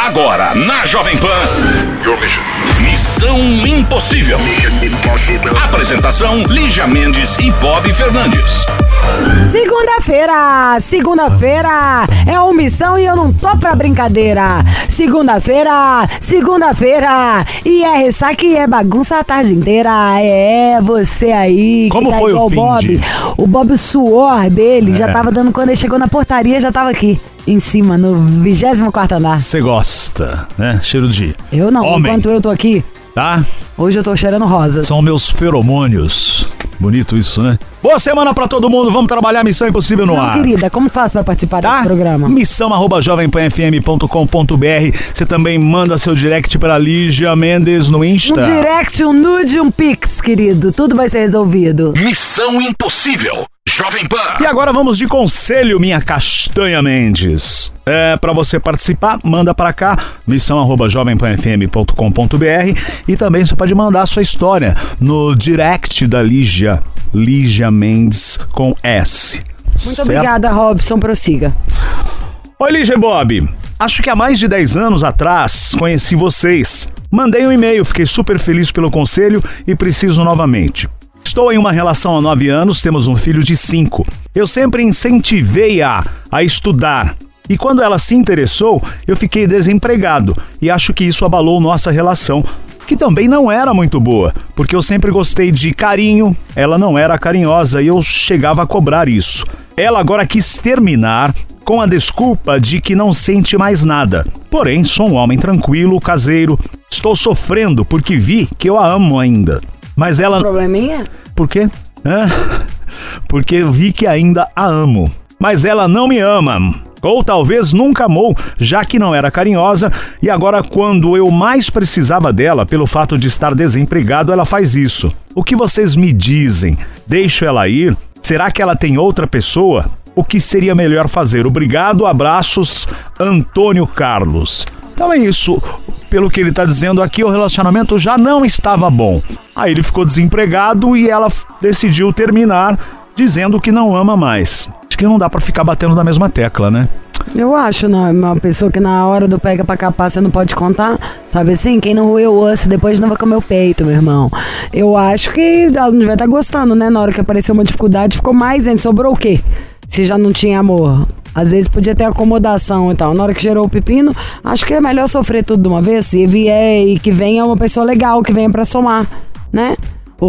Agora, na Jovem Pan, Missão Impossível. Apresentação, Lígia Mendes e Bob Fernandes. Segunda-feira é uma missão e eu não tô pra brincadeira. Segunda-feira, e é ressaca e é bagunça a tarde inteira. É, você aí. Como que tá foi igual o fim Bob. O Bob, o suor dele já tava dando, quando ele chegou na portaria, já tava aqui. Em cima, no 24º andar. Você gosta, né? Cheiro de Eu não, homem. enquanto eu tô aqui, Tá? hoje eu tô cheirando rosas. São meus feromônios. Bonito isso, né? Boa semana pra todo mundo. Vamos trabalhar Missão Impossível no Não, ar. querida, como faz pra participar desse programa? missão@jovempanfm.com.br. Você também manda seu direct pra Lígia Mendes no Insta. Um direct, um nude, um pix, querido. Tudo vai ser resolvido. Missão Impossível. Jovem Pan. E agora vamos de conselho, minha castanha Mendes. Pra você participar, manda pra cá, missão@jovempanfm.com.br, e também você pode mandar a sua história no direct da Lígia Mendes com S. Muito obrigada, Robson. Prossiga. Oi, Lígia e Bob. Acho que há mais de 10 anos atrás conheci vocês. Mandei um e-mail, fiquei super feliz pelo conselho e preciso novamente. Estou em uma relação há 9 anos, temos um filho de 5. Eu sempre incentivei-a a estudar. E quando ela se interessou, eu fiquei desempregado. E acho que isso abalou nossa relação, que também não era muito boa, porque eu sempre gostei de carinho, ela não era carinhosa e eu chegava a cobrar isso. Ela agora quis terminar com a desculpa de que não sente mais nada. Porém, sou um homem tranquilo, caseiro. Estou sofrendo porque vi que eu a amo ainda. Mas ela... Probleminha? Por quê? Porque eu vi que ainda a amo. Mas ela não me ama. Ou talvez nunca amou, já que não era carinhosa. E agora, quando eu mais precisava dela, pelo fato de estar desempregado, ela faz isso. O que vocês me dizem? Deixo ela ir? Será que ela tem outra pessoa? O que seria melhor fazer? Obrigado, abraços, Antônio Carlos. Então é isso. Pelo que ele tá dizendo aqui, o relacionamento já não estava bom. Aí ele ficou desempregado e ela decidiu terminar, dizendo que não ama mais. Acho que não dá pra ficar batendo na mesma tecla, né? Eu acho, né? Uma pessoa que na hora do pega pra capar você não pode contar, sabe assim? Quem não roeu o osso depois não vai comer o peito, meu irmão. Eu acho que ela não devia estar gostando, né? Na hora que apareceu uma dificuldade, ficou mais ainda. Sobrou o quê? Se já não tinha amor. Às vezes podia ter acomodação e tal. Na hora que gerou o pepino, acho que é melhor sofrer tudo de uma vez. Se vier e que venha uma pessoa legal, que venha pra somar, né?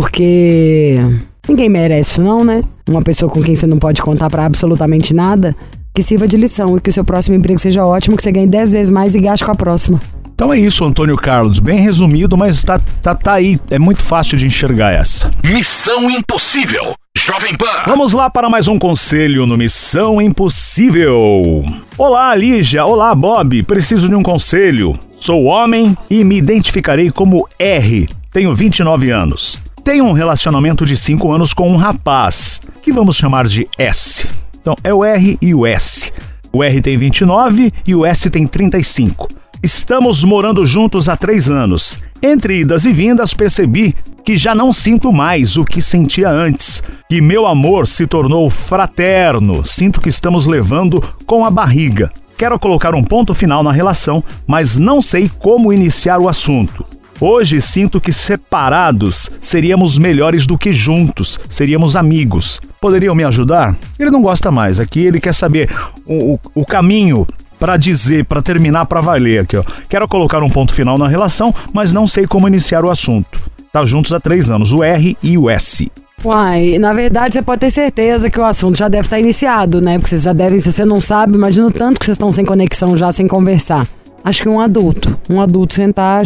Porque ninguém merece isso não, né? Uma pessoa com quem você não pode contar pra absolutamente nada, que sirva de lição e que o seu próximo emprego seja ótimo, que você ganhe 10 vezes mais e gaste com a próxima. Então é isso, Antônio Carlos. Bem resumido, mas tá aí. É muito fácil de enxergar essa. Missão Impossível. Jovem Pan. Vamos lá para mais um conselho no Missão Impossível. Olá, Lígia. Olá, Bob. Preciso de um conselho. Sou homem e me identificarei como R. Tenho 29 anos. Tenho um relacionamento de 5 anos com um rapaz, que vamos chamar de S. Então, é o R e o S. O R tem 29 e o S tem 35. Estamos morando juntos há 3 anos. Entre idas e vindas, percebi que já não sinto mais o que sentia antes, que meu amor se tornou fraterno. Sinto que estamos levando com a barriga. Quero colocar um ponto final na relação, mas não sei como iniciar o assunto. Hoje sinto que separados seríamos melhores do que juntos, seríamos amigos. Poderiam me ajudar? Ele não gosta mais, aqui ele quer saber o caminho para dizer, para terminar, para valer aqui, ó. Quero colocar um ponto final na relação, mas não sei como iniciar o assunto. Tá juntos há 3 anos, o R e o S. Uai, na verdade você pode ter certeza que o assunto já deve estar iniciado, né? Porque vocês já devem, se você não sabe, imagina o tanto que vocês estão sem conexão já, sem conversar. Acho que um adulto sentar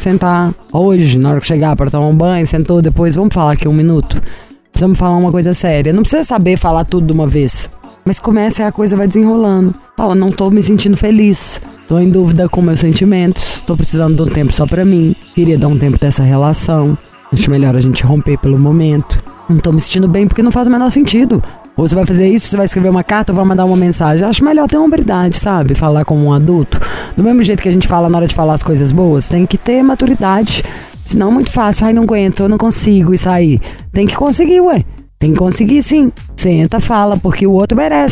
hoje, na hora que chegar para tomar um banho, sentou, depois, vamos falar aqui 1 minuto. Precisamos falar uma coisa séria. Não precisa saber falar tudo de uma vez, mas começa e a coisa vai desenrolando. Fala, não tô me sentindo feliz, tô em dúvida com meus sentimentos, tô precisando de um tempo só pra mim, queria dar um tempo dessa relação, acho melhor a gente romper pelo momento. Não tô me sentindo bem porque não faz o menor sentido. Ou você vai fazer isso, você vai escrever uma carta ou vai mandar uma mensagem. Acho melhor ter hombridade, sabe? Falar como um adulto. Do mesmo jeito que a gente fala na hora de falar as coisas boas, tem que ter maturidade. Senão é muito fácil. Ai, não aguento, eu não consigo isso aí. Tem que conseguir, ué. Tem que conseguir sim. Senta, fala, porque o outro merece.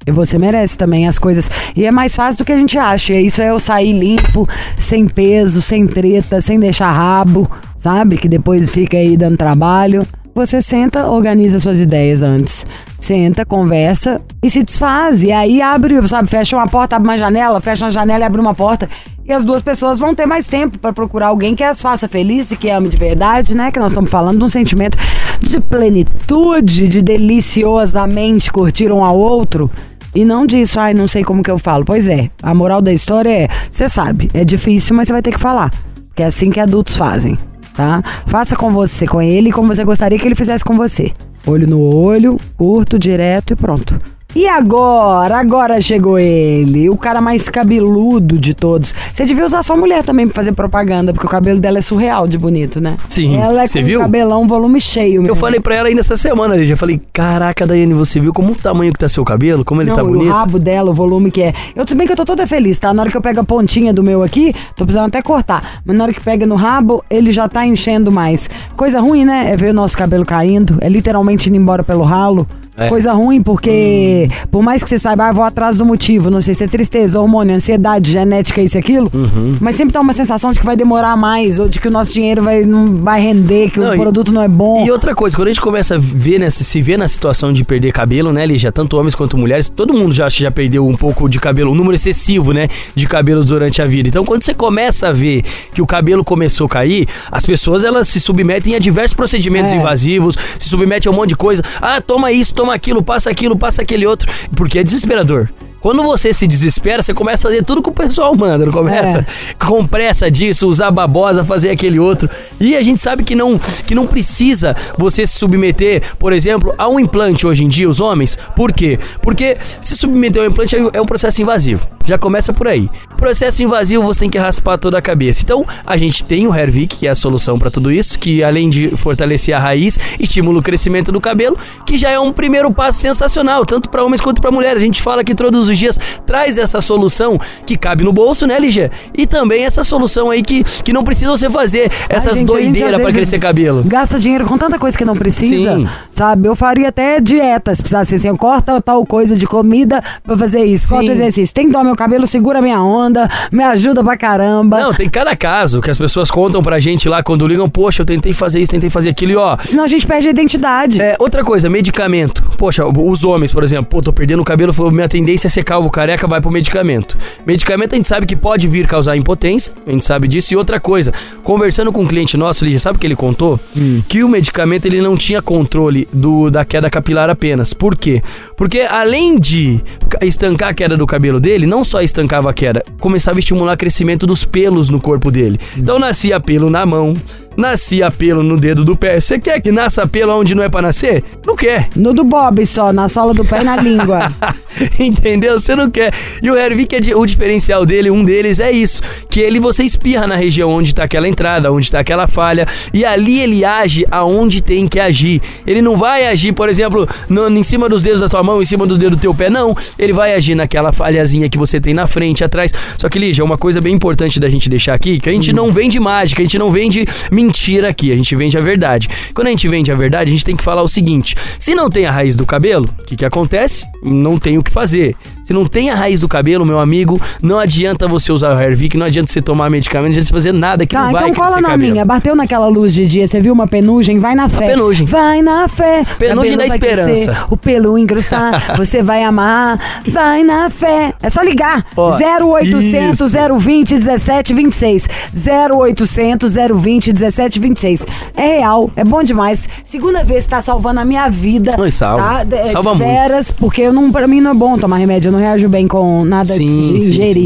E você merece também as coisas. E é mais fácil do que a gente acha. Isso é eu sair limpo, sem peso, sem treta, sem deixar rabo, sabe? Que depois fica aí dando trabalho. Você senta, organiza suas ideias antes. Senta, conversa e se desfaz. E aí abre, sabe? Fecha uma porta, abre uma janela, fecha uma janela e abre uma porta. E as duas pessoas vão ter mais tempo pra procurar alguém que as faça felizes e que ame de verdade, né? Que nós estamos falando de um sentimento de plenitude, de deliciosamente curtir um ao outro. E não disso, não sei como que eu falo. Pois é, a moral da história é, você sabe, é difícil, mas você vai ter que falar. Que é assim que adultos fazem, tá? Faça com você, com ele, como você gostaria que ele fizesse com você. Olho no olho, curto, direto e pronto. E agora? Agora chegou ele, o cara mais cabeludo de todos. Você devia usar sua mulher também pra fazer propaganda, porque o cabelo dela é surreal de bonito, né? Sim, ela é você com viu? Cabelão, volume cheio. Eu falei pra ela ainda essa semana, eu já falei, caraca, Daiane, você viu como o tamanho que tá seu cabelo? Como ele tá bonito? O rabo dela, o volume que é. Eu, tudo bem que eu tô toda feliz, tá? Na hora que eu pego a pontinha do meu aqui, tô precisando até cortar. Mas na hora que pega no rabo, ele já tá enchendo mais. Coisa ruim, né? É ver o nosso cabelo caindo, é literalmente indo embora pelo ralo. É. Coisa ruim, porque por mais que você saiba, vou atrás do motivo, não sei se é tristeza, hormônio, ansiedade, genética, isso e aquilo, mas sempre dá uma sensação de que vai demorar mais, ou de que o nosso dinheiro não vai render, que o produto não é bom. E outra coisa, quando a gente começa a ver, se vê na situação de perder cabelo, né, Lígia, tanto homens quanto mulheres, todo mundo já acha que já perdeu um pouco de cabelo, um número excessivo, né, de cabelos durante a vida. Então, quando você começa a ver que o cabelo começou a cair, as pessoas, elas se submetem a diversos procedimentos invasivos, se submetem a um monte de coisa. Toma isso, toma aquilo, passa aquele outro, porque é desesperador. Quando você se desespera, você começa a fazer tudo que o pessoal manda, não começa? Com pressa disso, usar babosa, fazer aquele outro. E a gente sabe que não precisa você se submeter, por exemplo, a um implante hoje em dia, os homens. Por quê? Porque se submeter a um implante é um processo invasivo. Já começa por aí. Processo invasivo, você tem que raspar toda a cabeça. Então, a gente tem o Hairvic, que é a solução para tudo isso, que além de fortalecer a raiz, estimula o crescimento do cabelo, que já é um primeiro passo sensacional, tanto para homens quanto para mulheres. A gente fala que todos os dias traz essa solução que cabe no bolso, né, Lígia? E também essa solução aí que não precisa você fazer essas doideiras para crescer cabelo. Gasta dinheiro com tanta coisa que não precisa, sabe? Eu faria até dieta, se precisasse assim, eu corto tal coisa de comida pra fazer isso, corta exercício. Tem que dar meu cabelo, segura minha onda, me ajuda pra caramba. Não, tem cada caso que as pessoas contam pra gente lá quando ligam, poxa, eu tentei fazer isso, tentei fazer aquilo e ó... Senão a gente perde a identidade. Outra coisa, medicamento. Poxa, os homens, por exemplo, tô perdendo o cabelo, minha tendência é ser calvo careca, vai pro medicamento. Medicamento a gente sabe que pode vir causar impotência, a gente sabe disso. E outra coisa, conversando com um cliente nosso, Lígia, sabe o que ele contou? Que o medicamento, ele não tinha controle da queda capilar apenas. Por quê? Porque além de estancar a queda do cabelo dele, não só estancava a queda, começava a estimular o crescimento dos pelos no corpo dele. Então nascia pelo na mão, nascia pelo no dedo do pé. Você quer que nasça pelo onde não é pra nascer? Não quer. No do Bob só, na sola do pé e na língua. Entendeu? Você não quer. E o Hairvic, o diferencial dele, um deles é isso, que você espirra na região onde tá aquela entrada, onde tá aquela falha, e ali ele age aonde tem que agir. Ele não vai agir, por exemplo, em cima dos dedos da tua mão, em cima do dedo do teu pé, não. Ele vai agir naquela falhazinha que você tem na frente, atrás. Só que, Lígia, uma coisa bem importante da gente deixar aqui, que a gente não vende mágica, a gente não vende mentira aqui, a gente vende a verdade. Quando a gente vende a verdade, a gente tem que falar o seguinte: se não tem a raiz do cabelo, o que acontece? Não tem o que fazer. Se não tem a raiz do cabelo, meu amigo, não adianta você usar o Hairvic, não adianta você tomar medicamento, não adianta você fazer nada que não vai crescer cabelo. Então cola na minha, bateu naquela luz de dia, você viu uma penugem, vai na fé. Penugem. Vai na fé. Penugem da esperança. Crescer, o pelo engrossar, você vai amar, vai na fé. É só ligar. 0800 020 1726. 0800 020 1726. É real, é bom demais. Segunda vez que tá salvando a minha vida. Não, salva. Tá? Salva veras, muito. Porque pra mim não é bom tomar remédio, eu não reajo bem com nada de ingerir.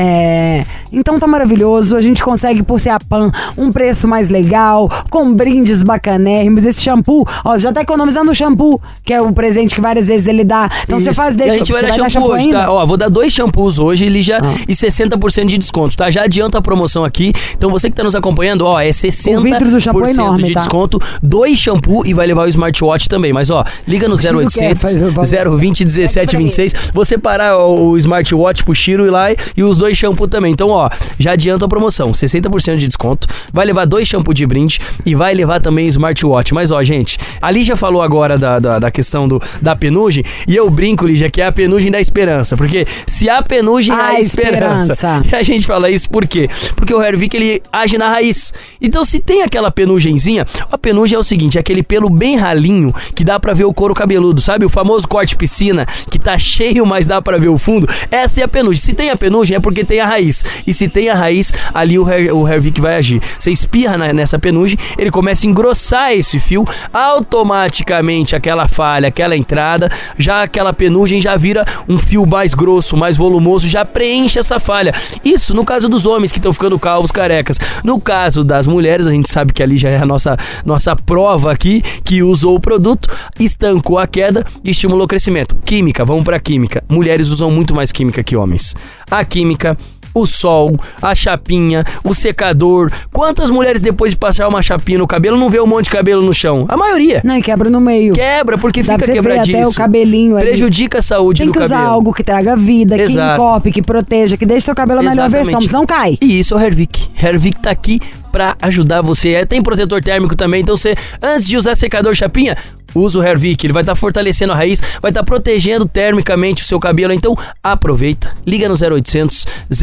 Então tá maravilhoso, a gente consegue, por ser a Pan, um preço mais legal, com brindes bacanérrimos. Esse shampoo, já tá economizando o shampoo, que é o presente que várias vezes ele dá. Então você faz desse. A gente vai dar shampoo hoje, tá? Vou dar 2 shampoos hoje, Lígia, e 60% de desconto, tá? Já adianta a promoção aqui. Então você que tá nos acompanhando, é 60% o vidro do shampoo é enorme, de desconto, 2 shampoo e vai levar o smartwatch também. Mas liga no 0800 020 1726. Você separar o smartwatch pro Chiro e lá e os 2 shampoo também. Então, ó, já adianta a promoção, 60% de desconto, vai levar 2 shampoo de brinde e vai levar também smartwatch. Mas, ó, gente, a Lígia falou agora da questão da penugem, e eu brinco, Lígia, que é a penugem da esperança, porque se a penugem é a esperança. E a gente fala isso por quê? Porque o Hervik, ele age na raiz. Então, se tem aquela penugenzinha, a penugem é o seguinte, é aquele pelo bem ralinho que dá pra ver o couro cabeludo, sabe? O famoso corte piscina, que tá cheio, mas dá pra ver o fundo. Essa é a penugem. Se tem a penugem, é porque tem a raiz. E se tem a raiz, ali o Hervik vai agir. Você espirra nessa penugem, ele começa a engrossar esse fio, automaticamente aquela falha, aquela entrada, já aquela penugem já vira um fio mais grosso, mais volumoso, já preenche essa falha. Isso no caso dos homens que estão ficando calvos, carecas. No caso das mulheres, a gente sabe que ali já é a nossa prova aqui, que usou o produto, estancou a queda e estimulou o crescimento. Química, vamos pra química. Mulheres usam muito mais química que homens. A química, o sol, a chapinha, o secador. Quantas mulheres depois de passar uma chapinha no cabelo não vê um monte de cabelo no chão? A maioria. Não, e quebra no meio. Quebra porque dá fica quebradiço. Até o cabelinho ali. Prejudica a saúde do cabelo. Tem que usar algo que traga vida, que encope, que proteja, que deixe seu cabelo na melhor versão, senão cai. E isso é o Hervik. Hervik tá aqui pra ajudar você. Tem protetor térmico também, então você, antes de usar secador chapinha, usa o Hervik, ele vai estar fortalecendo a raiz, vai estar protegendo termicamente o seu cabelo, então aproveita, liga no 0800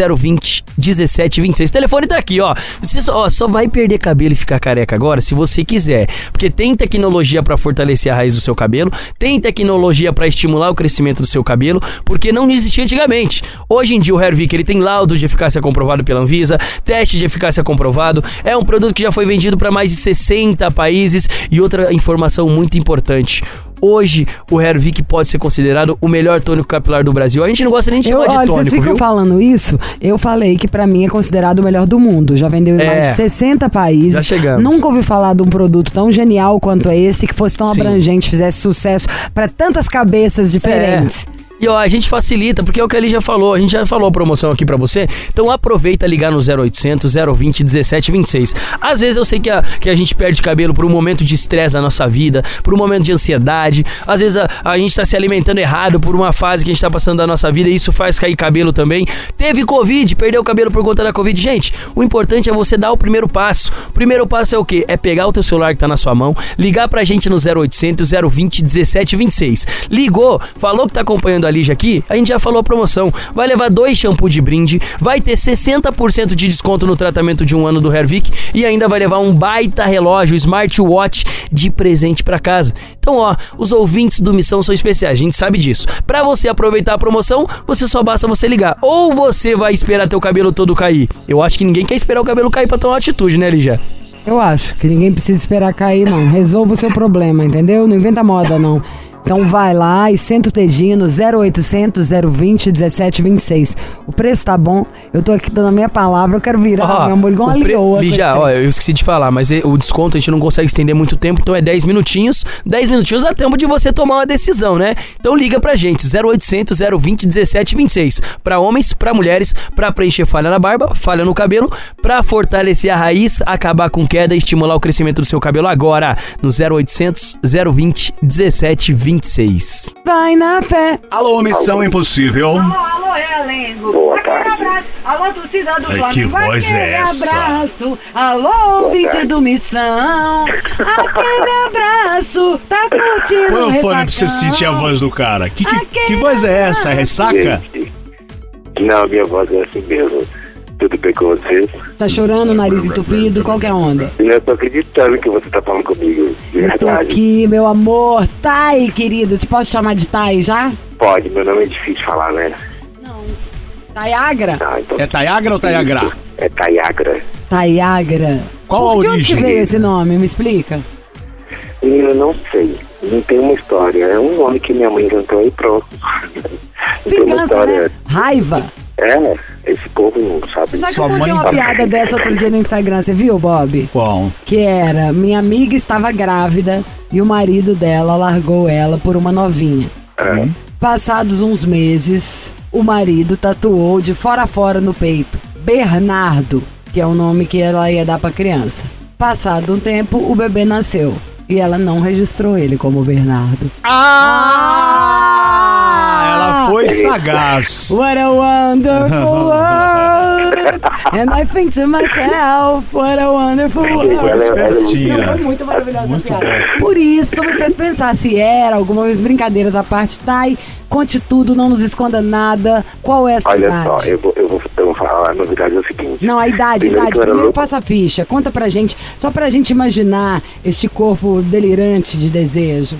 020 1726, o telefone tá aqui, ó. Você só vai perder cabelo e ficar careca agora se você quiser, porque tem tecnologia para fortalecer a raiz do seu cabelo, tem tecnologia para estimular o crescimento do seu cabelo, porque não existia antigamente. Hoje em dia o Hervik, ele tem laudo de eficácia comprovado pela Anvisa, teste de eficácia comprovado, é um produto que já foi vendido para mais de 60 países. E outra informação muito importante, hoje o Hervik pode ser considerado o melhor tônico capilar do Brasil. A gente não gosta nem de chamar de tônico, vocês ficam falando isso, eu falei que pra mim é considerado o melhor do mundo. Já vendeu em mais de 60 países. Já chegamos. Nunca ouvi falar de um produto tão genial quanto esse, que fosse tão abrangente, fizesse sucesso pra tantas cabeças diferentes. E ó, a gente facilita, porque é o que a Lígia falou, a gente já falou a promoção aqui pra você, então aproveita ligar no 0800 020 1726. Às vezes eu sei que a gente perde cabelo por um momento de estresse na nossa vida, por um momento de ansiedade, às vezes a gente tá se alimentando errado por uma fase que a gente tá passando da nossa vida e isso faz cair cabelo também. Teve Covid, perdeu o cabelo por conta da Covid. Gente, o importante é você dar o primeiro passo. O primeiro passo é o quê? É pegar o teu celular que tá na sua mão, ligar pra gente no 0800 020 1726. Ligou, falou que tá acompanhando a Lígia aqui, a gente já falou a promoção. Vai levar 2 shampoo de brinde, vai ter 60% de desconto no tratamento de 1 ano do Hervik e ainda vai levar um baita relógio smartwatch de presente pra casa. Então, ó, os ouvintes do Missão são especiais, a gente sabe disso. Pra você aproveitar a promoção, só basta você ligar. Ou você vai esperar teu cabelo todo cair. Eu acho que ninguém quer esperar o cabelo cair pra tomar uma atitude, né, Lígia? Eu acho que ninguém precisa esperar cair, não. Resolva o seu problema, entendeu? Não inventa moda, não. Então vai lá e senta o dedinho no 0800 020 1726. O preço tá bom, eu tô aqui dando a minha palavra, eu quero virar, meu amor, igual uma leoa. Lígia, ó, eu esqueci de falar, mas o desconto a gente não consegue estender muito tempo, então é 10 minutinhos. 10 minutinhos dá tempo de você tomar uma decisão, né? Então liga pra gente, 0800 020 1726. Pra homens, pra mulheres, pra preencher falha na barba, falha no cabelo, pra fortalecer a raiz, acabar com queda e estimular o crescimento do seu cabelo agora, no 0800 020 1726. Vai na fé. Alô, Missão Impossível. Alô, Realengo. Boa Aquele tarde. abraço. Alô, torcida do Flamengo. Que voz é essa? Abraço. Alô, ouvinte do Missão. Aquele abraço. Tá curtindo Põe o fone ressacão. pra você sentir a voz do cara. Que voz é essa? É ressaca? Gente, não, minha voz é assim mesmo. Tudo bem com vocês? Tá chorando, nariz entupido, qual que é a onda? Eu tô acreditando que você tá falando comigo. De Eu tô verdade. aqui, meu amor. Thay, querido. Te posso chamar de Thay já? Pode, meu nome é difícil de falar, né? Não. Thayagra? Ah, então... É Thayagra ou Thayagra? É Thayagra. Thayagra. Qual a De onde origem? que veio esse nome? Me explica. Eu não sei. Não tem uma história. É um nome que minha mãe inventou e pronto. Não tem uma Vingança, história. né? Raiva. É, esse povo não sabe. Você sabe que Sua eu contei mãe uma sabe. piada dessa outro dia no Instagram, você viu, Bob? Bom, Que era, minha amiga estava grávida e o marido dela largou ela por uma novinha. Passados uns meses, o marido tatuou de fora a fora no peito Bernardo, que é o nome que ela ia dar pra criança. Passado um tempo, o bebê nasceu e ela não registrou ele como Bernardo. ela Foi sagaz. What a wonderful world. And I think to myself, what a wonderful world. Espertinha. Foi muito maravilhosa Muito essa piada. Por isso me fez pensar se era alguma vez brincadeiras à parte. Thay, conte tudo, não nos esconda nada. Qual é a sua Olha idade? só, eu vou falar, a novidade é o seguinte. Não, a idade. que eu era Primeiro louco. passa a ficha. Conta pra gente, só pra gente imaginar este corpo delirante de desejo.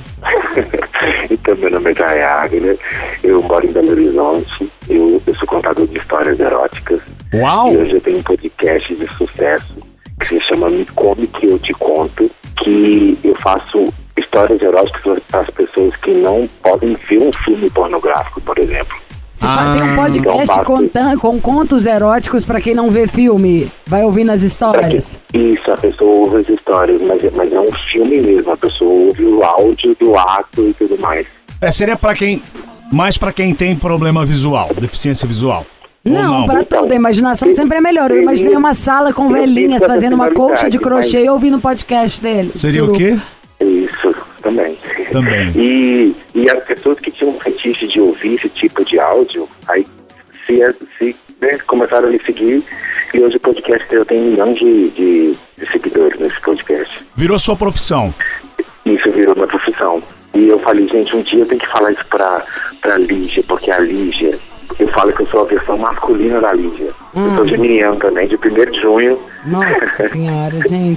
Então, meu nome é Thay, eu moro em Belo Horizonte, eu sou contador de histórias eróticas. Uau! E hoje eu tenho um podcast de sucesso que se chama Me Come Que Eu Te Conto, que eu faço histórias eróticas para as pessoas que não podem ver um filme pornográfico, por exemplo. Você tem um podcast então, com contos eróticos pra quem não vê filme. Vai ouvindo as histórias. Isso, a pessoa ouve as histórias, mas é um filme mesmo, a pessoa ouve o áudio do ato e tudo mais. Seria mais pra quem tem problema visual, deficiência visual. Ou Não, pra Então, tudo. A imaginação sempre é melhor. Eu imaginei uma sala com velhinhas fiz fazendo uma essa colcha de finalidade, crochê e ouvindo o podcast dele. Seria o quê? Isso, também. Também. E as pessoas que tinham fetiche de ouvir esse tipo de áudio, aí começaram a me seguir, e hoje o podcast eu tenho 1 milhão de seguidores nesse podcast. Virou sua profissão. Isso virou minha profissão. E eu falei, gente, um dia eu tenho que falar isso pra Lígia, porque a Lígia, eu falo que eu sou a versão masculina da Lígia. Eu sou geminiano também, de 1º de junho. Nossa senhora, gente.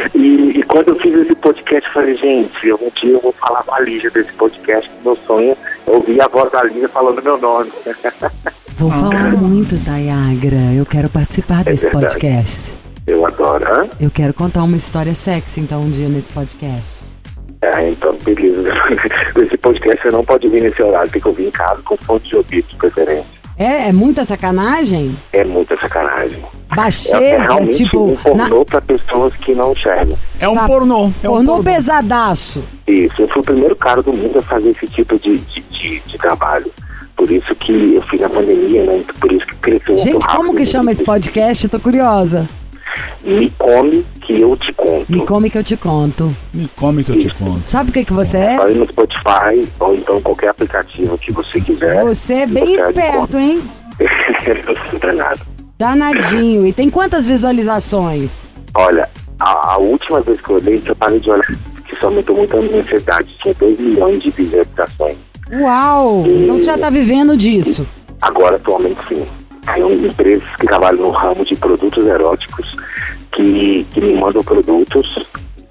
E quando eu fiz esse podcast, eu falei, gente, um dia eu vou falar com a Lígia desse podcast, meu sonho é ouvir a voz da Lígia falando meu nome. Vou falar muito, Tayagra. Eu quero participar desse verdade. podcast. Eu adoro, hã? Eu quero contar uma história sexy, então, um dia nesse podcast. Então, beleza. Esse podcast você não pode vir nesse horário, tem que ouvir em casa com fonte de ouvido de preferência. É muita sacanagem? É muita sacanagem. Baixeza, realmente tipo... um pornô pra pessoas que não enxergam. É um Tá. pornô. É um Pornô pornô. pesadaço. Isso, eu fui o primeiro cara do mundo a fazer esse tipo de trabalho. Por isso que eu fiz na pandemia, né? Por isso que cresceu muito Gente, rápido. como que chama esse podcast? Eu tô curiosa. Me Come Que Eu Te Conto. Me come que eu te conto. Me come que eu te conto. Sabe o que você é? Aí no Spotify, ou então qualquer aplicativo que você quiser. Você é bem Você esperto, hein? Não tem nada. Danadinho. E tem quantas visualizações? Olha, a última vez que eu olhei, eu parei de olhar, que isso aumentou muito a minha ansiedade. Tinha 2 milhões de visualizações. Uau! Então você já tá vivendo disso. Agora, atualmente, sim. Tem empresas que trabalham no ramo de produtos eróticos que me mandam produtos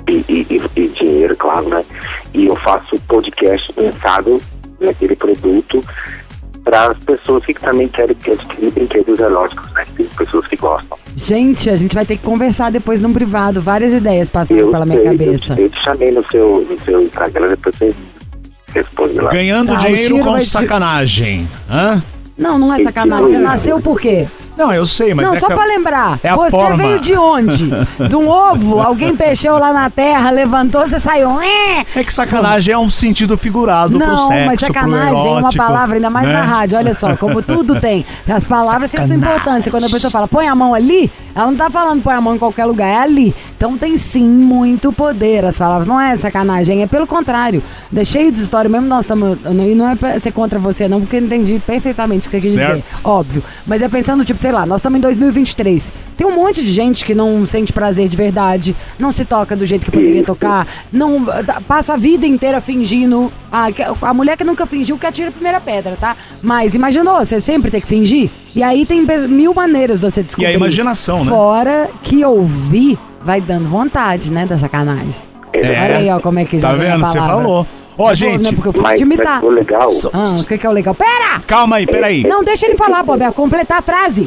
e dinheiro, claro, né? E eu faço podcast pensado naquele produto para as pessoas que também querem adquirir brinquedos eróticos, né? Tem pessoas que gostam. Gente, a gente vai ter que conversar depois num privado. Várias ideias passando pela minha cabeça. Eu te chamei no seu Instagram, depois você responde lá. Ganhando Ah, o dinheiro Chiro com vai te- sacanagem. Hã? Não é sacanagem. Você nasceu por quê? Não, eu sei, mas Não, é só que- pra lembrar. é a Você forma. veio de onde? De um ovo? Alguém peixeu lá na terra, levantou, você saiu. É que sacanagem é um sentido figurado pro Não, sexo, mas sacanagem pro é uma erótico, palavra, ainda mais né? na rádio. Olha só, como tudo tem. As palavras têm a sua importância. Quando a pessoa fala, põe a mão ali, ela não tá falando põe a mão em qualquer lugar, é ali. Então tem sim muito poder as palavras. Não é sacanagem, é pelo contrário. Deixei de história mesmo, nós estamos. E não é pra ser contra você, não, porque eu entendi perfeitamente o que você quis dizer. Óbvio. Mas é pensando, tipo, sei lá, nós estamos em 2023. Tem um monte de gente que não sente prazer de verdade, não se toca do jeito que poderia tocar, não passa a vida inteira fingindo. A mulher que nunca fingiu que atira a primeira pedra, tá? Mas imaginou, você sempre tem que fingir? E aí tem 1000 maneiras de você descobrir. E a imaginação, né? Fora que ouvir vai dando vontade, né, da sacanagem. Olha aí, ó, como é que já Tá vem a vendo? Você palavra. falou. Ó, Não é porque eu fui Mas te imitar. ficou legal. O que é o legal? Pera! Calma aí, peraí. Não, deixa ele falar, Bob, completar a frase.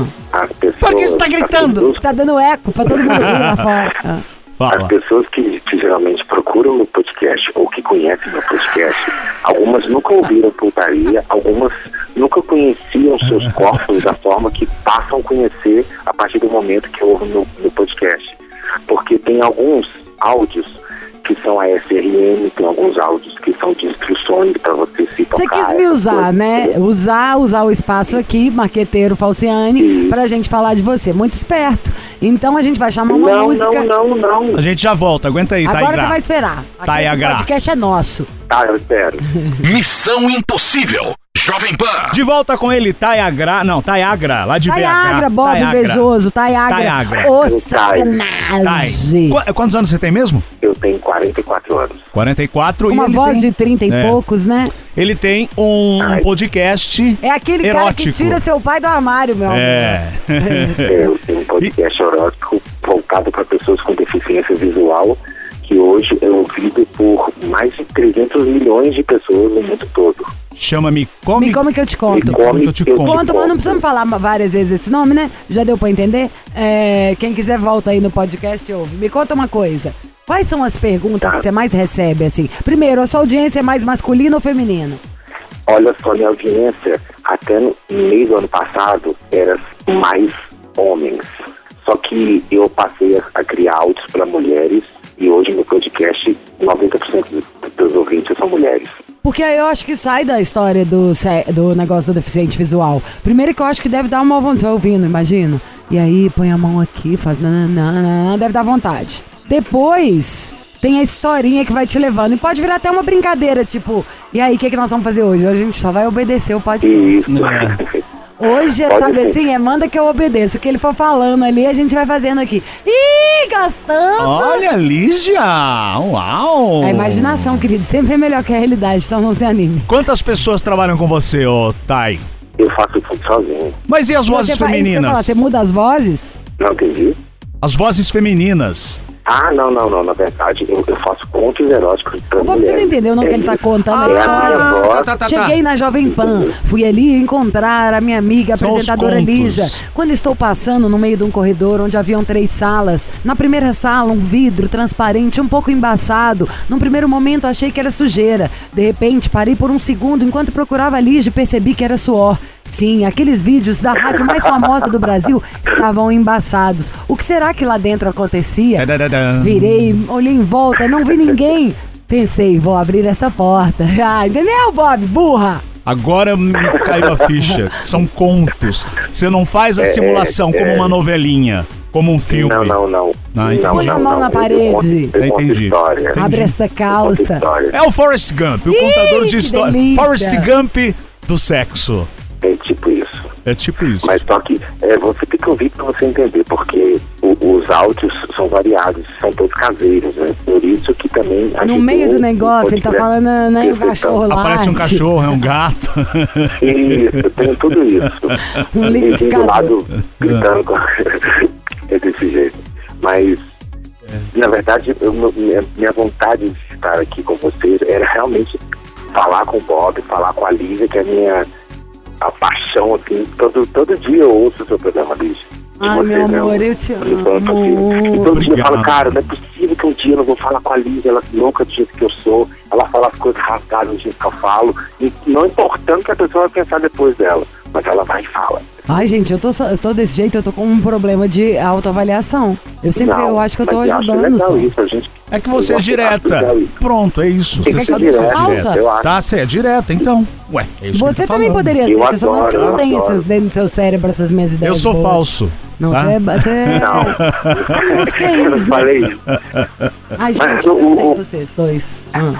As pessoas, Por que você tá gritando? Tá dando eco pra todo mundo ouvir lá fora. As Fala. pessoas que geralmente procuram meu podcast ou que conhecem meu podcast, algumas nunca ouviram putaria, algumas nunca conheciam seus corpos da forma que passam a conhecer a partir do momento que ouvem meu podcast. Porque tem alguns áudios que são a SRM, tem alguns áudios que são de instruções para você se tocar. Você quis me usar, essas né? coisas. Usar o espaço aqui, marqueteiro Falciane, pra gente falar de você. Muito esperto. Então a gente vai chamar uma música. Não. A gente já volta, aguenta aí, Agora Taigra. você vai esperar. Aqui esse Taigra. podcast é nosso. Tá, eu espero. Missão Impossível. Jovem Pan. De volta com ele, Tayagra, lá de BH. Tayagra, Bob Invejoso, Tayagra. Ô, sacanagem. Quantos anos você tem mesmo? Eu tenho 44 anos. 44 Uma e ele voz tem... de 30 e poucos, né? Ele tem um podcast É aquele erótico. cara que tira seu pai do armário, meu amigo. Eu tenho um podcast erótico voltado para pessoas com deficiência visual, que hoje é ouvido por mais de 300 milhões de pessoas no mundo todo. Chama Me Come. Me Come que eu te conto. Me Come que eu te que eu te Conto, mas não conto. precisamos falar várias vezes esse nome, né? Já deu pra entender? Quem quiser volta aí no podcast e ouve. Me conta uma coisa. Quais são as perguntas que você mais recebe, assim? Primeiro, a sua audiência é mais masculina ou feminina? Olha só, minha audiência, até no meio do ano passado, era mais homens. Só que eu passei a criar áudios para mulheres e hoje no podcast 90% dos ouvintes são mulheres. Porque aí eu acho que sai da história do negócio do deficiente visual. Primeiro que eu acho que deve dar uma vontade, você vai ouvindo, imagina. E aí põe a mão aqui, faz nananana, deve dar vontade. Depois tem a historinha que vai te levando. E pode virar até uma brincadeira, tipo, e aí, o que nós vamos fazer hoje? Hoje a gente só vai obedecer o podcast. Isso. Hoje, Pode sabe ser. assim, manda que eu obedeço. O que ele for falando ali, a gente vai fazendo aqui. Ih, gostoso! Olha, Lígia! Uau! A imaginação, querido, sempre é melhor que a realidade, então não se anime. Quantas pessoas trabalham com você, ô Thay? Eu faço tudo sozinho. Mas e as vozes Você faz isso que eu ia falar, femininas? você muda as vozes? Não entendi? As vozes femininas. Ah, não. Na verdade, eu faço contos eróticos para Ô, Bob, mulheres. você não entendeu não que ele tá contando a É a minha história? voz. Cheguei na Jovem Pan, fui ali encontrar a minha amiga, a São os apresentadora contos. Lígia. Quando estou passando no meio de um corredor onde haviam 3 salas, na primeira sala um vidro transparente um pouco embaçado. Num primeiro momento achei que era sujeira. De repente parei por um segundo enquanto procurava a Lígia e percebi que era suor. Sim, aqueles vídeos da rádio mais famosa do Brasil estavam embaçados. O que será que lá dentro acontecia? Virei, olhei em volta, não vi ninguém. Pensei, vou abrir essa porta. Ah, entendeu, Bob? Burra! Agora me caiu a ficha. São contos. Você não faz a simulação como uma novelinha, como um filme. Não. Ah, entendi. Põe a mão na parede. Eu conto Entendi. história. Entendi. Abre esta calça. É o Forrest Gump, o contador de que história. delícia. Forrest Gump do sexo. É tipo isso. É tipo isso. Mas só que você tem que ouvir para você entender, porque os áudios são variados, são todos caseiros, né? Por isso que também... No ajudou meio do o negócio, ele tá podcast. falando, né, o cachorro lá. Aparece um cachorro, é um gato. Isso, tem tudo isso. Um E liquidificador. do lado, gritando com... é desse jeito. Mas, na verdade, minha vontade de estar aqui com vocês era realmente falar com o Bob, falar com a Lígia, que é a paixão, assim, todo dia eu ouço o seu programa, Lígia. Ai, meu amor, eu te amo. E todo dia eu falo, Obrigado. cara, não é possível que um dia eu não vou falar com a Lígia, ela louca do jeito que eu sou, ela fala as coisas rasgadas do jeito que eu falo, e não importando que a pessoa vai pensar depois dela, mas ela vai e fala. Ai, gente, eu tô desse jeito, eu tô com um problema de autoavaliação. Eu acho que eu tô mas acho ajudando legal só. isso, a gente... É que você é eu acho direta. legal isso. Pronto, é isso. Tem que Você ser é direta, falsa. eu acho. Tá, você é direta, então. Ué, é isso que Você eu tô também falando. poderia Eu ser, só você não adoro, tem eu adoro. essas dentro do seu cérebro, essas minhas ideias Eu sou boas. falso. Não, tá? você Não. Os que Eu não isso, né? falei isso. Ai, Mas gente, eu o- sei vocês dois.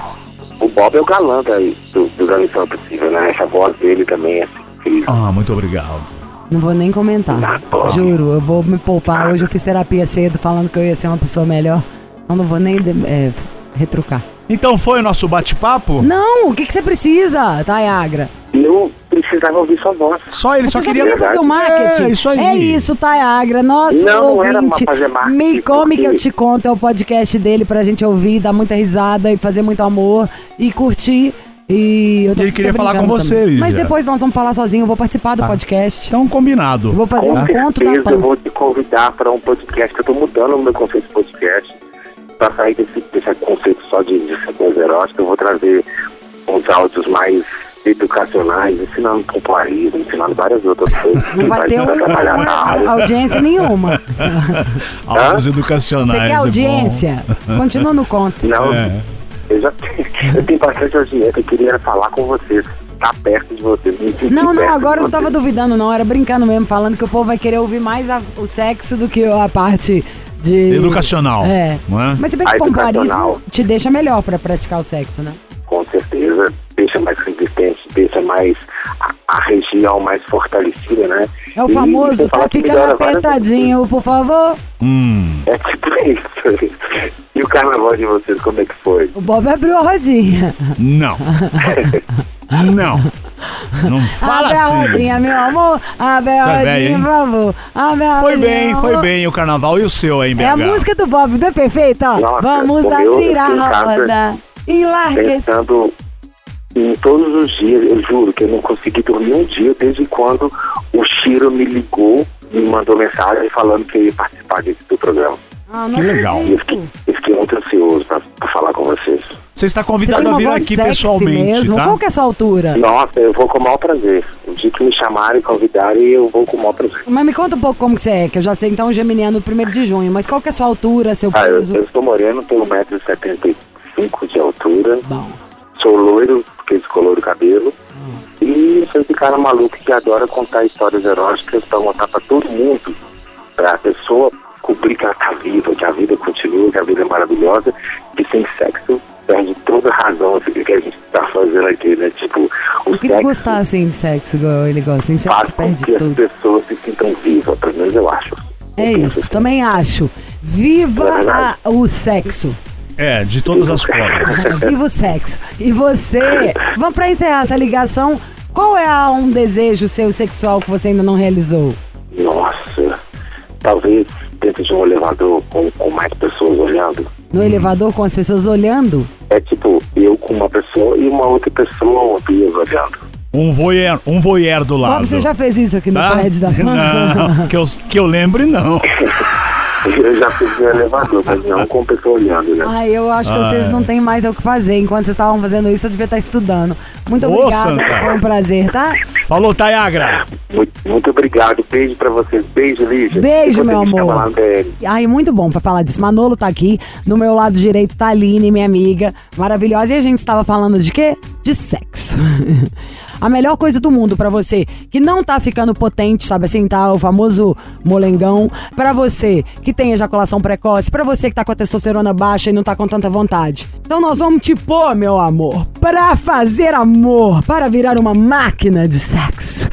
O Bob é o galã do Da Missão Impossível, né? Essa voz dele também é incrível. Ah, muito obrigado. Não vou nem comentar. Juro, eu vou me poupar. Hoje eu fiz terapia cedo falando que eu ia ser uma pessoa melhor. Então não vou nem retrucar. Então foi o nosso bate-papo? Não, o que você precisa, Tayagra? Eu precisava ouvir sua voz. Só ele Você só só queria... queria fazer o marketing. É, isso aí. É isso, Tayagra. Nosso Não era ouvinte. pra fazer marketing, Me Come que eu porque- te conto. É o podcast dele pra gente ouvir, dar muita risada e fazer muito amor e curtir. E eu tô Ele queria tô falar com brincando você, também. Lígia. Mas depois nós vamos falar sozinho. Eu vou participar do podcast. Então, combinado. Eu vou fazer Com um conto da certeza Pan. eu vou te convidar para um podcast, que eu tô mudando o meu conceito de podcast. Para sair desse conceito só de coisa erótica, eu vou trazer uns áudios mais educacionais, ensinando pompoarismo, ensinando várias outras coisas. Não vai ter trabalhar na área. audiência nenhuma. Áudios Você educacionais. quer é bom. audiência? Continua no conto. Não, É. eu tenho bastante audiência, eu queria falar com vocês, estar perto de vocês. me sentir Não, perto agora eu de não tava vocês. duvidando, não. Era brincando mesmo, falando que o povo vai querer ouvir mais o sexo do que a parte de... Educacional. É. Não é? Mas se bem que A o pompoarismo educacional. te deixa melhor pra praticar o sexo, né? Com certeza, deixa mais resistente, deixa mais a região mais fortalecida, né? É o E famoso, sem falar tá que ficando melhora várias- apertadinho, por favor. É tipo isso. E o carnaval de vocês, como é que foi? O Bob abriu a rodinha. Não. Não. Não fala Abre a assim. rodinha, meu amor. Abre a Você é velho, rodinha, hein? por favor. Abre a Foi rodinha, bem, meu foi amor. bem o carnaval e o seu, hein, BH? É a música do Bob, não é perfeita? Ó. Nossa, Vamos o meu, abrir a aqui em casa, roda e larga esse... Pensando em todos os dias, eu juro que eu não consegui dormir um dia desde quando o Chiro me ligou, me mandou mensagem falando que ia participar do programa. Ah, não Que legal. E acredito. eu fiquei muito ansioso pra falar com vocês. Você está Você convidado tem a uma vir voz aqui sexy pessoalmente, mesmo. tá? Qual que é a sua altura? Nossa, eu vou com o maior prazer. O dia que me chamarem e convidarem, eu vou com o maior prazer. Mas me conta um pouco como que você é, que eu já sei então geminiano 1º de junho, mas qual que é a sua altura, seu Ah, eu peso? sou moreno, tenho 1,75 m de altura. Bom, Sou loiro, porque descoloro o cabelo. E sou esse cara maluco que adora contar histórias eróticas pra contar pra todo mundo. Pra pessoa cobrir que ela tá viva, que a vida continua, que a vida é maravilhosa. Que sem sexo perde toda a razão assim, que a gente tá fazendo aqui, né? Tipo, o eu queria sexo gostar assim de sexo, igual ele gosta. Sem faz sexo com perde que as tudo. pessoas se sintam vivas, pelo menos eu acho. É Eu penso isso, assim. também acho. Viva É verdade. o sexo. É, de todas as formas. Viva o sexo. E você, vamos pra encerrar essa ligação, qual é um desejo seu sexual que você ainda não realizou? Nossa, talvez dentro de um elevador com mais pessoas olhando. No elevador com as pessoas olhando? É tipo, eu com uma pessoa e uma outra pessoa, duas olhando. Um voyeur do lado. Bob, você já fez isso aqui no Tá? prédio da fama? Não, que eu lembre, não. Eu já fiz no elevador, mas não com pessoa olhando, né? Ai, eu acho que vocês não têm mais o que fazer. Enquanto vocês estavam fazendo isso, eu devia estar estudando. Muito Ô, obrigada, Santa. foi um prazer, tá? Falou, Tayagra. Muito obrigado, beijo pra vocês. Beijo, Lígia. Beijo, Enquanto meu a gente amor. tava lá no DL. Ai, muito bom pra falar disso. Manolo tá aqui, no meu lado direito tá a Aline, minha amiga, maravilhosa. E a gente estava falando de quê? De sexo. A melhor coisa do mundo pra você que não tá ficando potente, sabe assim, tá? O famoso molengão. Pra você que tem ejaculação precoce, pra você que tá com a testosterona baixa e não tá com tanta vontade. Então nós vamos te pôr, meu amor, pra fazer amor, para virar uma máquina de sexo.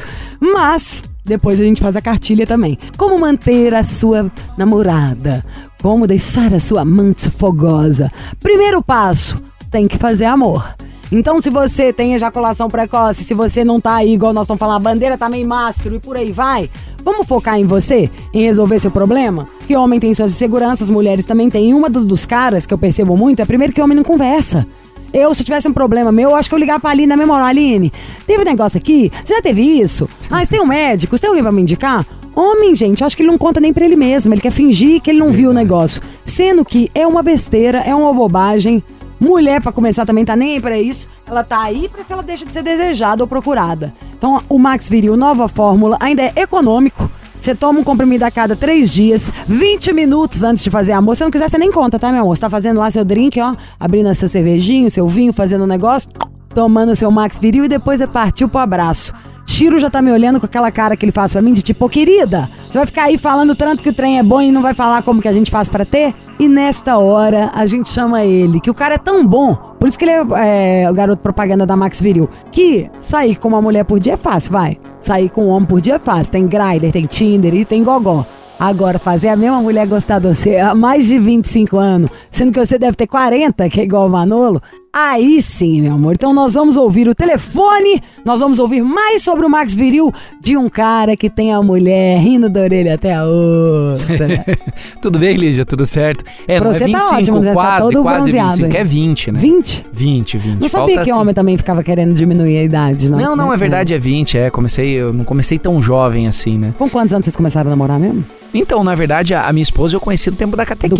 Mas depois a gente faz a cartilha também. Como manter a sua namorada? Como deixar a sua amante fogosa? Primeiro passo, tem que fazer amor. Então, se você tem ejaculação precoce, se você não tá aí, igual nós estamos falando, a bandeira tá meio mastro e por aí vai, vamos focar em você, em resolver seu problema? Que homem tem suas inseguranças, mulheres também têm. E uma dos caras que eu percebo muito é, primeiro, que homem não conversa. Eu, se tivesse um problema meu, eu acho que eu ligar pra Aline na memória. Aline, teve um negócio aqui? Você já teve isso? Ah, você tem um médico? Você tem alguém pra me indicar? Homem, gente, eu acho que ele não conta nem pra ele mesmo. Ele quer fingir que ele não viu o negócio. Sendo que é uma besteira, é uma bobagem. Mulher, pra começar, também tá nem aí pra isso. Ela tá aí pra se ela deixa de ser desejada ou procurada. Então, o Max Viril, nova fórmula, ainda é econômico. Você toma um comprimido a cada 3 dias, 20 minutos antes de fazer amor. Se não quiser, você nem conta, tá, meu amor? Você tá fazendo lá seu drink, ó, abrindo seu cervejinho, seu vinho, fazendo um negócio, tomando seu Max Viril e depois partiu pro abraço. Chiro já tá me olhando com aquela cara que ele faz pra mim de tipo, ô querida, você vai ficar aí falando tanto que o trem é bom e não vai falar como que a gente faz pra ter? E nesta hora a gente chama ele, que o cara é tão bom, por isso que ele é o garoto propaganda da Max Viril, que sair com uma mulher por dia é fácil, vai. Sair com um homem por dia é fácil, tem Grindr, tem Tinder e tem Gogó. Agora, fazer a mesma mulher gostar de você há mais de 25 anos, sendo que você deve ter 40, que é igual o Manolo, aí sim, meu amor. Então nós vamos ouvir o telefone, nós vamos ouvir mais sobre o Max Viril de um cara que tem a mulher rindo da orelha até a outra. Tudo bem, Lígia? Tudo certo? É, Pra não é você 25, tá ótimo, você tá quase todo bronzeado, 25, hein? é 20, né? 20? 20. Não sabia Falta que assim. homem também ficava querendo diminuir a idade, não? Não, é verdade, é 20, eu não comecei tão jovem assim, né? Com quantos anos vocês começaram a namorar mesmo? Então, na verdade, a minha esposa eu conheci no tempo da catequese,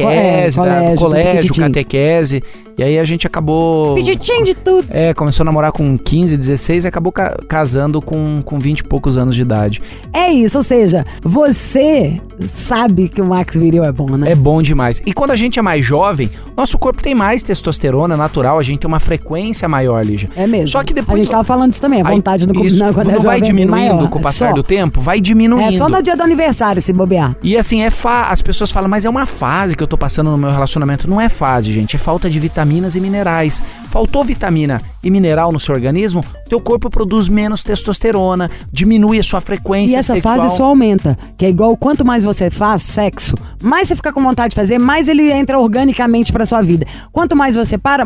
do colégio, colégio, do catequese, e aí a gente acabou... Peditinho de tudo. Começou a namorar com 15, 16 e acabou casando com 20 e poucos anos de idade. É isso, ou seja, você sabe que o Max Viril é bom, né? É bom demais. E quando a gente é mais jovem, nosso corpo tem mais testosterona natural, a gente tem uma frequência maior, Lígia. É mesmo. Só que depois... A gente tava falando disso também, a vontade no isso, quando é não vai jovem é diminuindo maior. com o passar Só. do tempo? Vai diminuindo. É só no dia do aniversário se bobear. E assim, as pessoas falam, mas é uma fase que eu tô passando no meu relacionamento. Não é fase, gente, é falta de vitaminas e minerais. Faltou vitamina e mineral no seu organismo, teu corpo produz menos testosterona, diminui a sua frequência E essa sexual. fase só aumenta, que é igual quanto mais você faz sexo, mais você fica com vontade de fazer, mais ele entra organicamente pra sua vida. Quanto mais você para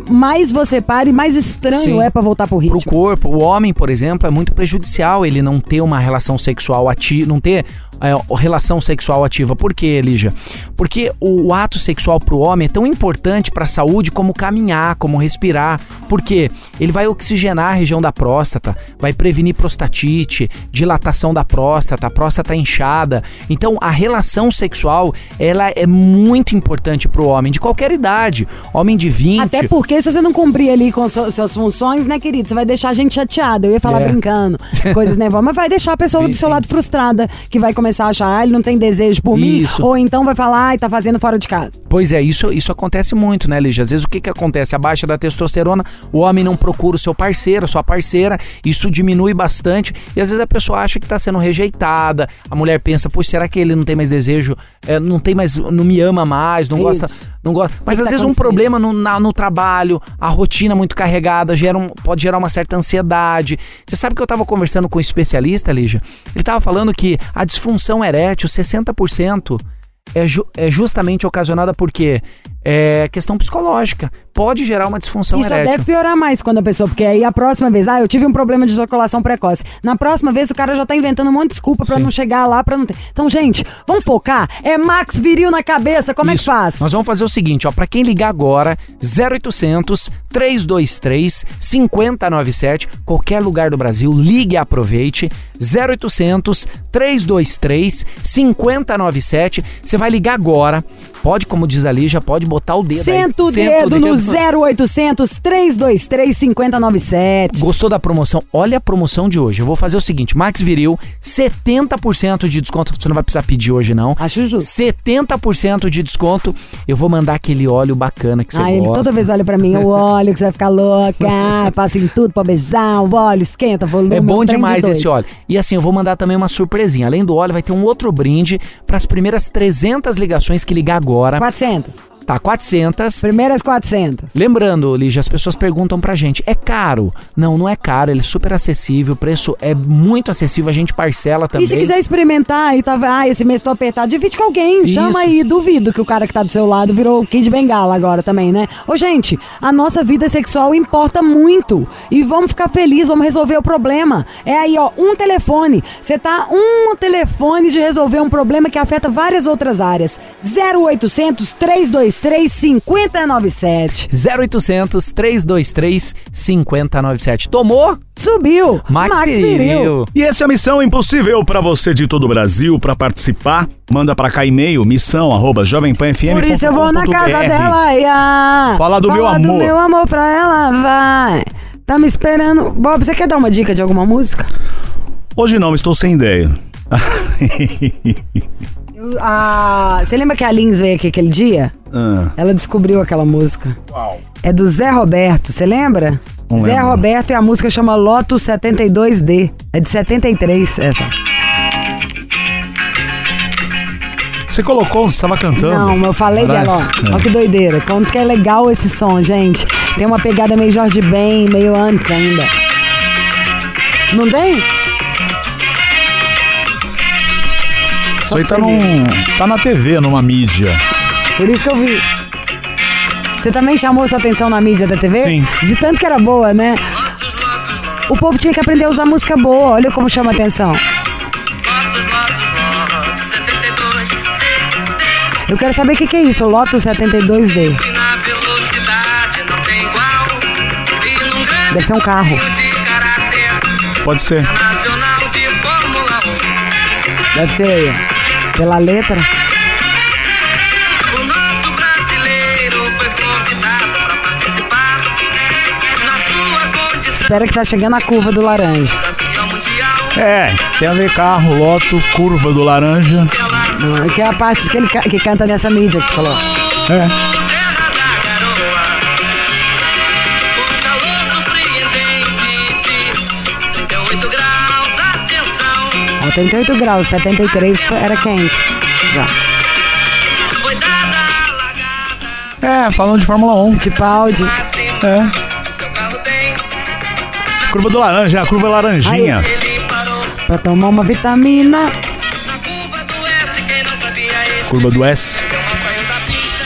e mais estranho Sim. é pra voltar pro ritmo. Pro corpo, o homem, por exemplo, é muito prejudicial ele não ter uma relação sexual ativa, não ter relação sexual ativa. Por quê, Lígia? Porque o ato sexual pro homem é tão importante pra saúde como caminhar, como respirar. Por quê? Ele vai oxigenar a região da próstata, vai prevenir prostatite, dilatação da próstata, a próstata inchada. Então, a relação sexual, ela é muito importante pro homem, de qualquer idade. Homem de 20... Até porque se você não cumprir ali com suas funções, né, querido? Você vai deixar a gente chateada. Eu ia falar brincando, coisas nervosas, mas vai deixar a pessoa do seu lado frustrada, que vai começar a achar, ele não tem desejo por mim, ou então vai falar, tá fazendo fora de casa. Pois é, isso acontece muito, né, Lígia? Às vezes o que acontece? A baixa da testosterona, o homem não procura o seu parceiro, a sua parceira, isso diminui bastante, e às vezes a pessoa acha que tá sendo rejeitada, a mulher pensa, poxa, será que ele não tem mais desejo, não me ama mais, não gosta... Mas às vezes um problema no trabalho, a rotina muito carregada, pode gerar uma certa ansiedade. Você sabe que eu tava conversando com um especialista, Lígia? Ele tava falando que a disfunção erétil, 60%, é justamente ocasionada por quê? É questão psicológica. Pode gerar uma disfunção erétil. Isso deve piorar mais quando a pessoa... Porque aí a próxima vez... eu tive um problema de ejaculação precoce. Na próxima vez o cara já tá inventando um monte de desculpa pra não chegar lá, pra não ter... Então, gente, vamos focar. É Max Viril na cabeça. Como é que faz? Nós vamos fazer o seguinte, ó. Pra quem ligar agora, 0800 323 5097, qualquer lugar do Brasil, ligue e aproveite. 0800 323 5097. Você vai ligar agora. Pode, como diz a Lígia, pode botar o dedo Senta o dedo no 0800 323 5097. Gostou da promoção? Olha a promoção de hoje. Eu vou fazer o seguinte, Max Viril, 70% de desconto. Você não vai precisar pedir hoje, não. Acho justo. 70% de desconto. Eu vou mandar aquele óleo bacana que você gosta. Ele toda vez olha pra mim, o óleo que você vai ficar louca. Passa em tudo pra beijar, o óleo esquenta, volume. É bom demais esse óleo. E assim, eu vou mandar também uma surpresinha. Além do óleo, vai ter um outro brinde pras primeiras 300 ligações que ligar agora. 400. Tá, 400. Primeiras 400. Lembrando, Lígia, as pessoas perguntam pra gente, é caro? Não é caro, ele é super acessível, o preço é muito acessível, a gente parcela também. E se quiser experimentar e esse mês tô apertado, divide com alguém, chama aí, duvido que o cara que tá do seu lado virou Kid Bengala agora também, né? Ô, gente, a nossa vida sexual importa muito e vamos ficar felizes, vamos resolver o problema. É aí, ó, um telefone. Você tá um telefone de resolver um problema que afeta várias outras áreas. 0800 323 5097. 0800 323 5097. Tomou? Subiu. Max Viril. E essa é a Missão Impossível para você de todo o Brasil. Para participar, manda para cá e-mail missão@jovempanfm.com.br. Por isso eu vou na casa dela. Fala do meu amor. Fala do meu amor pra ela, vai. Tá me esperando. Bob, você quer dar uma dica de alguma música? Hoje não, estou sem ideia. Você lembra que a Lins veio aqui aquele dia? Ela descobriu aquela música. Uau. É do Zé Roberto, você lembra? Não Zé lembro. Roberto, e a música chama Lotus 72D. É de 73 essa. Você colocou, você estava cantando. Não, eu falei dela, ó. Olha que doideira. Como que é legal esse som, gente. Tem uma pegada meio Jorge Ben, meio antes ainda. Não tem? Isso aí tá na TV, numa mídia. Por isso que eu vi. Você também chamou sua atenção na mídia da TV? Sim. De tanto que era boa, né? O povo tinha que aprender a usar música boa. Olha como chama a atenção. Eu quero saber o que é isso, o Lotus 72D. Deve ser um carro. Pode ser. Deve ser pela letra. O nosso brasileiro foi convidado para participar na sua condição. Espera que tá chegando a curva do laranja. Campeão mundial. Tem a ver carro, loto, curva do laranja. Não, que é a parte que canta nessa mídia que você falou. Terra da garoa. O calor surpreendente de 38 graus. Atenção. 88 graus, 73 era quente. Já. Foi dada a largada. Falando de Fórmula 1. De Audi. Assim, É. seu carro tem Curva do laranja, a curva laranjinha. Ele parou Pra tomar uma vitamina. na curva do S. Quem não sabia esse Curva do S. deu uma saiu da pista.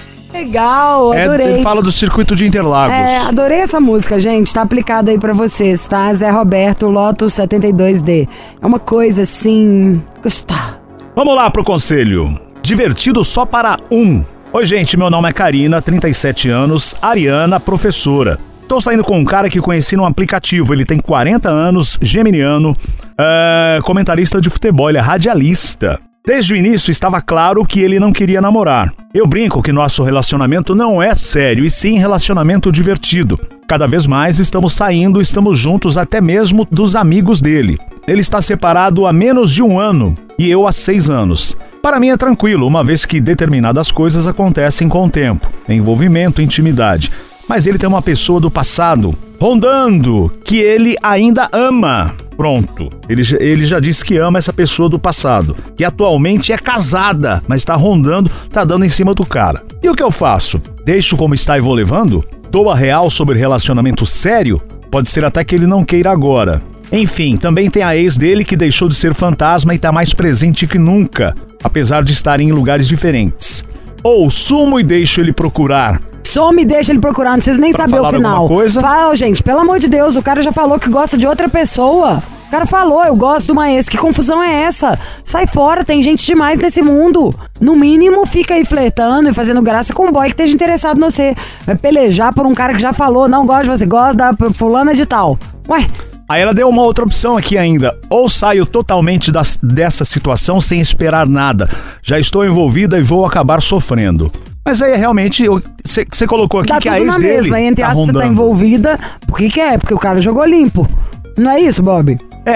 Legal, adorei. Ele fala do circuito de Interlagos. Adorei essa música, gente. Tá aplicada aí pra vocês, tá? Zé Roberto, Lotus 72D. É uma coisa assim. Gostar. Vamos lá pro conselho. Divertido só para um. Oi, gente, meu nome é Karina, 37 anos, ariana, professora. Tô saindo com um cara que conheci num aplicativo. Ele tem 40 anos, geminiano, comentarista de futebol, ele é radialista. Desde o início estava claro que ele não queria namorar. Eu brinco que nosso relacionamento não é sério, e sim relacionamento divertido. Cada vez mais estamos saindo, estamos juntos até mesmo dos amigos dele. Ele está separado há menos de um ano e eu há 6 anos. Para mim é tranquilo, uma vez que determinadas coisas acontecem com o tempo. Envolvimento, intimidade. Mas ele tem uma pessoa do passado rondando que ele ainda ama. Pronto, ele já disse que ama essa pessoa do passado, que atualmente é casada, mas tá rondando, tá dando em cima do cara. E o que eu faço? Deixo como está e vou levando? Dou a real sobre relacionamento sério? Pode ser até que ele não queira agora. Enfim, também tem a ex dele que deixou de ser fantasma e tá mais presente que nunca, apesar de estarem em lugares diferentes. Ou sumo e deixo ele procurar. Some e deixa ele procurar, não precisa nem Pra saber o falar final. alguma coisa? Fala, gente, pelo amor de Deus, o cara já falou que gosta de outra pessoa. O cara falou, eu gosto de uma ex. Que confusão é essa? Sai fora, tem gente demais nesse mundo. No mínimo, fica aí flertando e fazendo graça com um boy que esteja interessado em você. Vai pelejar por um cara que já falou, não gosta de você, gosta da fulana de tal. Ué, Aí ela deu uma outra opção aqui ainda. Ou saio totalmente dessa situação sem esperar nada. Já estou envolvida e vou acabar sofrendo. Mas aí realmente, você colocou aqui dá que tudo a ex na dele mesma. Aí, entre tá aspas, você rondando. tá envolvida. Por que é? Porque o cara jogou limpo. Não é isso, Bob?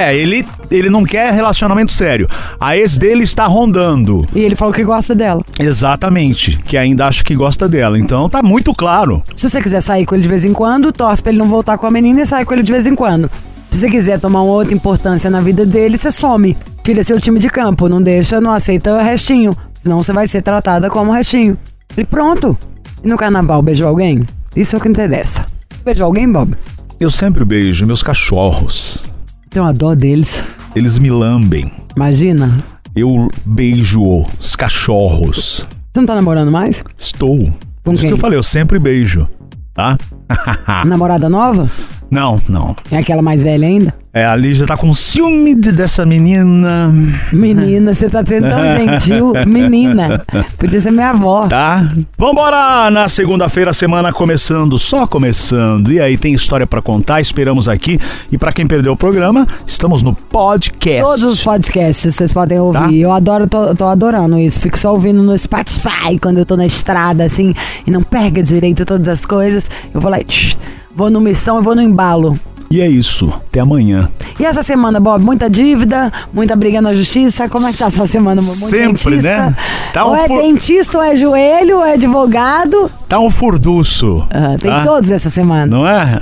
Ele não quer relacionamento sério. A ex dele está rondando. E ele falou que gosta dela. Exatamente. Que ainda acha que gosta dela. Então tá muito claro. Se você quiser sair com ele de vez em quando, torce pra ele não voltar com a menina e sai com ele de vez em quando. Se você quiser tomar uma outra importância na vida dele, você some. Tira seu time de campo, não deixa, não aceita o restinho. Senão você vai ser tratada como restinho. E pronto. E no carnaval, beijou alguém? Isso é o que interessa. Beijou alguém, Bob? Eu sempre beijo meus cachorros. Tenho uma dó deles. Eles me lambem. Imagina. Eu beijo os cachorros. Você não tá namorando mais? Estou. Com Isso quem? que eu falei, eu sempre beijo. Tá? Namorada nova? Não. É aquela mais velha ainda? A Lígia tá com ciúme dessa menina. Menina, você tá sendo tão gentil. Menina. Podia ser minha avó. Tá? Vambora! Na segunda-feira, a semana começando, só começando. E aí, tem história pra contar, esperamos aqui. E pra quem perdeu o programa, estamos no podcast. Todos os podcasts vocês podem ouvir. Tá? Eu adoro, tô adorando isso. Fico só ouvindo no Spotify quando eu tô na estrada, assim, e não pega direito todas as coisas. Eu vou lá e vou no missão e vou no embalo. E é isso. Até amanhã. E essa semana, Bob, muita dívida, muita briga na justiça. Como é que tá a sua semana? Muito Sempre, dentista? né? Tá ou é dentista, ou é joelho, ou é advogado. Tá um furduço. Tem tá? todos essa semana. Não é?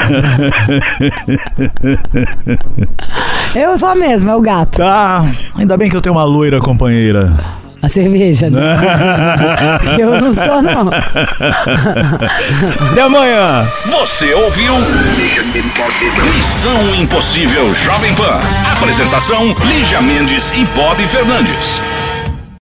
Eu só mesmo, é o gato. Tá. Ainda bem que eu tenho uma loira companheira. A cerveja, né? Eu não sou, não. Até amanhã. Você ouviu Missão Impossível Jovem Pan. Apresentação: Lígia Mendes e Bob Fernandes.